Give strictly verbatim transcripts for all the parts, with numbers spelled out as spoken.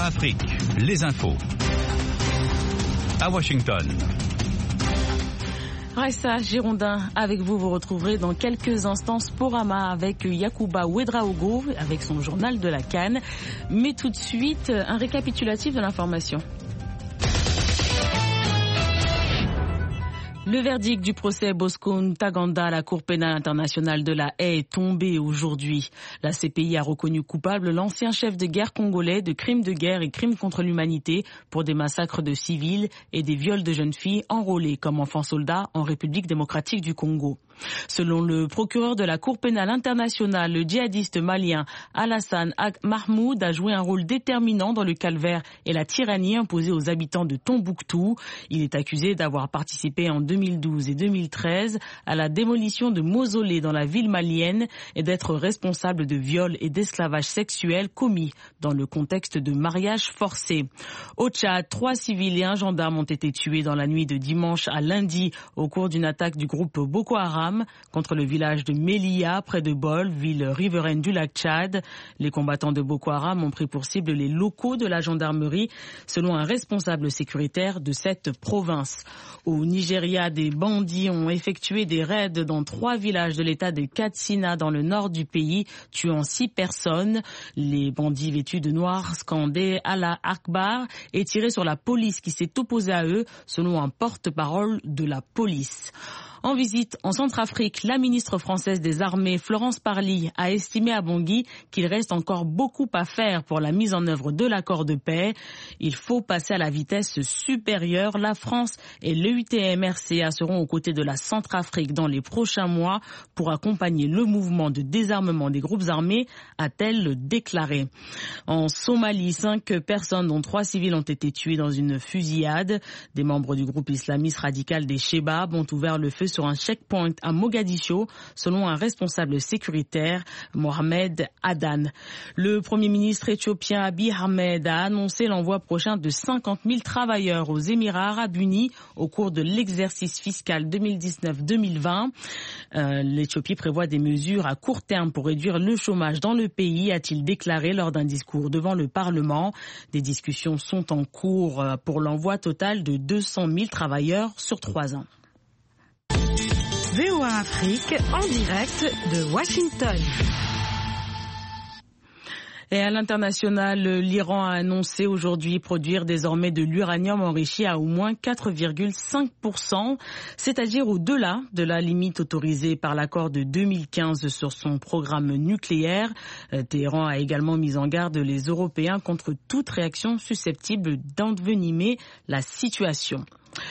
Afrique, les infos. À Washington. Raissa Girondin, avec vous, vous retrouverez dans quelques instants Sporama avec Yacouba Ouedraogo avec son journal de la CAN. Mais tout de suite, un récapitulatif de l'information. Le verdict du procès Bosco Ntaganda à la Cour pénale internationale de La Haye est tombé aujourd'hui. La C P I a reconnu coupable l'ancien chef de guerre congolais de crimes de guerre et crimes contre l'humanité pour des massacres de civils et des viols de jeunes filles enrôlées comme enfants soldats en République démocratique du Congo. Selon le procureur de la Cour pénale internationale, le djihadiste malien Alassane Ag Mahmoud a joué un rôle déterminant dans le calvaire et la tyrannie imposée aux habitants de Tombouctou. Il est accusé d'avoir participé en deux mille douze et deux mille treize à la démolition de mausolées dans la ville malienne et d'être responsable de viols et d'esclavage sexuel commis dans le contexte de mariage forcé. Au Tchad, trois civils et un gendarme ont été tués dans la nuit de dimanche à lundi au cours d'une attaque du groupe Boko Haram contre le village de Melia, près de Bol, ville riveraine du lac Tchad. Les combattants de Boko Haram ont pris pour cible les locaux de la gendarmerie, selon un responsable sécuritaire de cette province. Au Nigeria, des bandits ont effectué des raids dans trois villages de l'état de Katsina, dans le nord du pays, tuant six personnes. Les bandits vêtus de noir scandaient Allah Akbar et tiraient sur la police qui s'est opposée à eux, selon un porte-parole de la police. En visite en Centrafrique, la ministre française des Armées, Florence Parly, a estimé à Bangui qu'il reste encore beaucoup à faire pour la mise en œuvre de l'accord de paix. Il faut passer à la vitesse supérieure. La France et l'E U T M R C A seront aux côtés de la Centrafrique dans les prochains mois pour accompagner le mouvement de désarmement des groupes armés, a-t-elle déclaré. En Somalie, cinq personnes, dont trois civils, ont été tuées dans une fusillade. Des membres du groupe islamiste radical des Shebab ont ouvert le feu sur un checkpoint à Mogadiscio, selon un responsable sécuritaire, Mohamed Adan. Le Premier ministre éthiopien Abiy Ahmed a annoncé l'envoi prochain de cinquante mille travailleurs aux Émirats arabes unis au cours de l'exercice fiscal deux mille dix-neuf deux mille vingt. Euh, L'Éthiopie prévoit des mesures à court terme pour réduire le chômage dans le pays, a-t-il déclaré lors d'un discours devant le Parlement. Des discussions sont en cours pour l'envoi total de deux cent mille travailleurs sur trois ans. V O A Afrique en direct de Washington. Et à l'international, l'Iran a annoncé aujourd'hui produire désormais de l'uranium enrichi à au moins quatre virgule cinq pour cent, c'est-à-dire au-delà de la limite autorisée par l'accord de deux mille quinze sur son programme nucléaire. Téhéran a également mis en garde les Européens contre toute réaction susceptible d'envenimer la situation.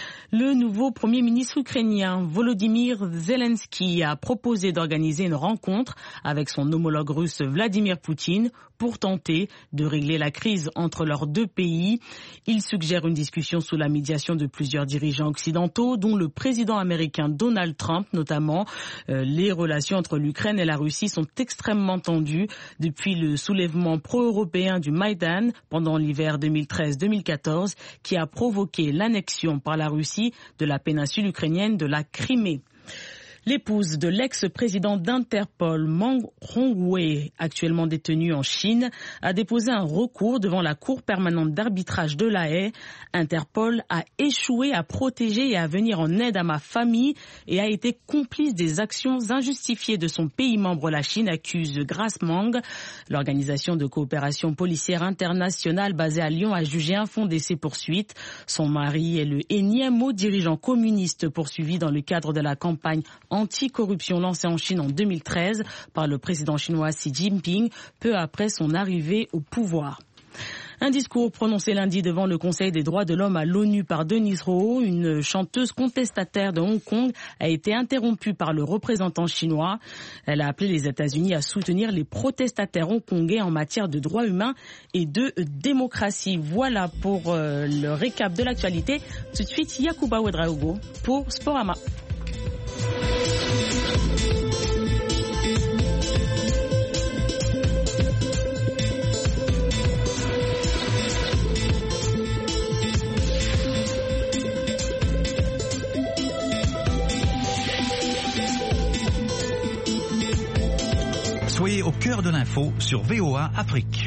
Le nouveau Premier ministre ukrainien Volodymyr Zelensky a proposé d'organiser une rencontre avec son homologue russe Vladimir Poutine pour tenter de régler la crise entre leurs deux pays. Il suggère une discussion sous la médiation de plusieurs dirigeants occidentaux, dont le président américain Donald Trump notamment. Euh, les relations entre l'Ukraine et la Russie sont extrêmement tendues depuis le soulèvement pro-européen du Maïdan pendant l'hiver deux mille treize deux mille quatorze qui a provoqué l'annexion par la Russie de la péninsule ukrainienne de la Crimée. L'épouse de l'ex-président d'Interpol, Meng Hongwei, actuellement détenue en Chine, a déposé un recours devant la Cour permanente d'arbitrage de La Haye. Interpol a échoué à protéger et à venir en aide à ma famille et a été complice des actions injustifiées de son pays membre. La Chine accuse Grace Meng. L'organisation de coopération policière internationale basée à Lyon a jugé infondée ces poursuites. Son mari est le énième haut dirigeant communiste poursuivi dans le cadre de la campagne anti-corruption lancée en Chine en deux mille treize par le président chinois Xi Jinping, peu après son arrivée au pouvoir. Un discours prononcé lundi devant le Conseil des droits de l'homme à l'ONU par Denise Ho, une chanteuse contestataire de Hong Kong, a été interrompue par le représentant chinois. Elle a appelé les États-Unis à soutenir les protestataires hongkongais en matière de droits humains et de démocratie. Voilà pour euh, le récap de l'actualité. Tout de suite, Yacouba Ouedraogo pour Sporama. Soyez au cœur de l'info sur V O A Afrique.